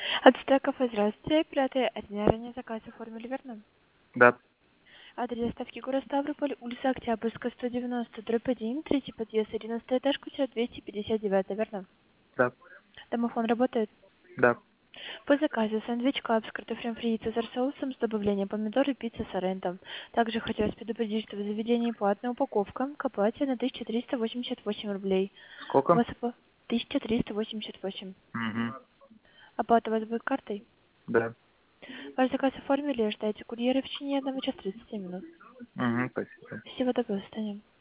Отстой кафе, здравствуйте. Оператор ранее заказ оформили, верно? Да, Адрес доставки город Ставрополь, улица Октябрьская, 190, дробь 1, третий подъезд, 11 этаж, квартира 259, верно? да, Домофон работает? да. По заказу сэндвич кап с картофелем фри и цезарь соусом с добавлением помидоры и пицца с арендом. Также хотелось предупредить, что в заведении платная упаковка к оплате на 1388 рублей. У Сколько? вас 1388. Угу. Оплата у вас будет картой? Да. Ваш заказ оформили, ждайте курьера в течение 1 часа 30 минут. Угу, спасибо. Всего доброго, Таня.